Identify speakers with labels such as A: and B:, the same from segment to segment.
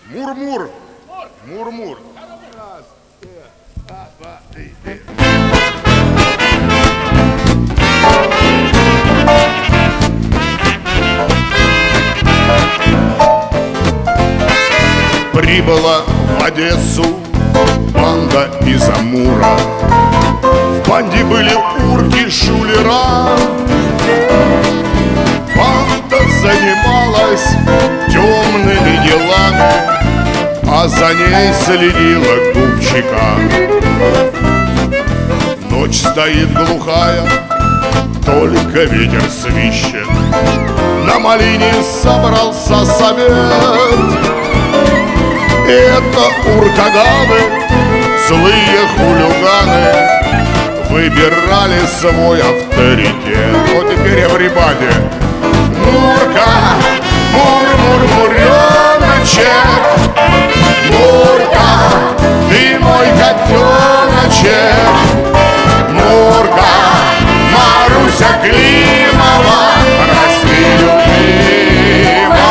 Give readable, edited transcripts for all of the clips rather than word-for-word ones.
A: Мур-мур. Мур-мур. Раз, два, три. Прибыла в Одессу банда из Амура. В банде были урки, шулера. Банда занималась темными делами, а за ней следила Губчика. Ночь стоит глухая, только ветер свищет. На малине собрался совет. Это уркаганы, злые хулиганы, выбирали свой авторитет. Вот теперь everybody. Мурка, мур-мур-муреночек, Мурка, ты мой котеночек, Мурка, Маруся Климова, прости любимого.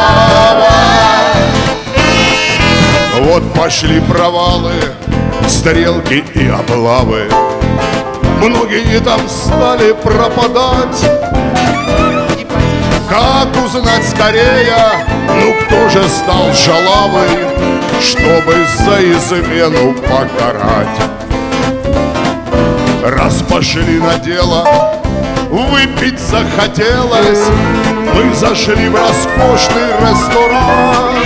A: Вот пошли провалы, стрелки и облавы. Многие там стали пропадать. Как узнать скорее, ну кто же стал шалавой, чтобы за измену покарать? Раз пошли на дело, выпить захотелось, мы зашли в роскошный ресторан.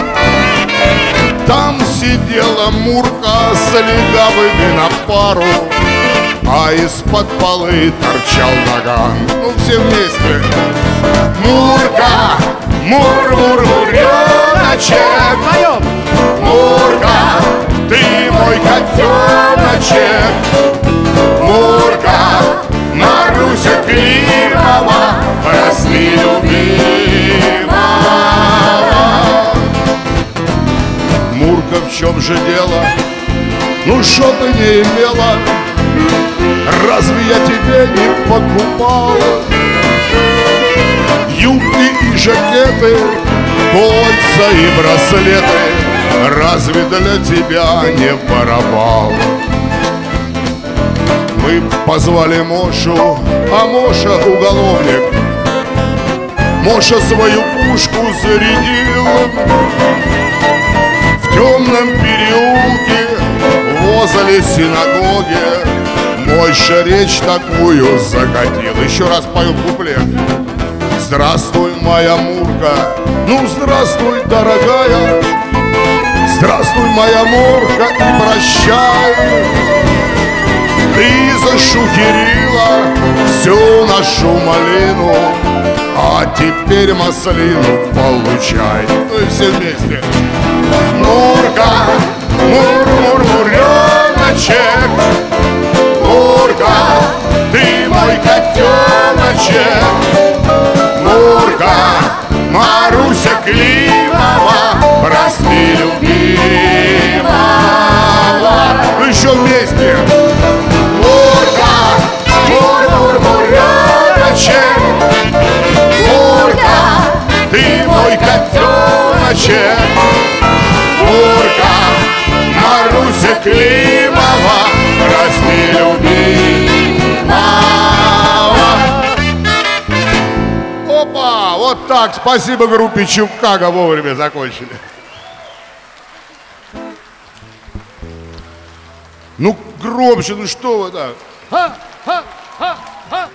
A: Там сидела Мурка с легавыми на пару, а из-под полы торчал наган. Ну все вместе. Мурка, мур-мур-муреночек, Мурка, ты мой котеночек, Мурка, Маруся Климова, прости любимого. Мурка, в чем же дело? Ну что ты не имела? Разве я тебе не покупал? Юбки и жакеты, кольца и браслеты, разве для тебя не воровал? Мы позвали Мошу, а Моша уголовник. Моша свою пушку зарядил в темном переулке возле синагоги. Мойша речь такую закатил. Еще раз пою куплет. Здравствуй, моя Мурка, ну здравствуй, дорогая, здравствуй, моя Мурка, и прощай. Ты зашухерила всю нашу малину, а теперь маслину получай. Ну и все вместе. Мурка, мур-мур-муреночек, Мурка, ты мой котеночек, Мурка, Маруся Климова, прости любимого. Ну еще вместе. Мурка, мур-мур-муреночек, Мурка, ты мой котеночек, Мурка, Маруся Климова, прости любимого. Опа, вот так, спасибо группе Чикаго, вовремя закончили. Ну громче, ну что вы так?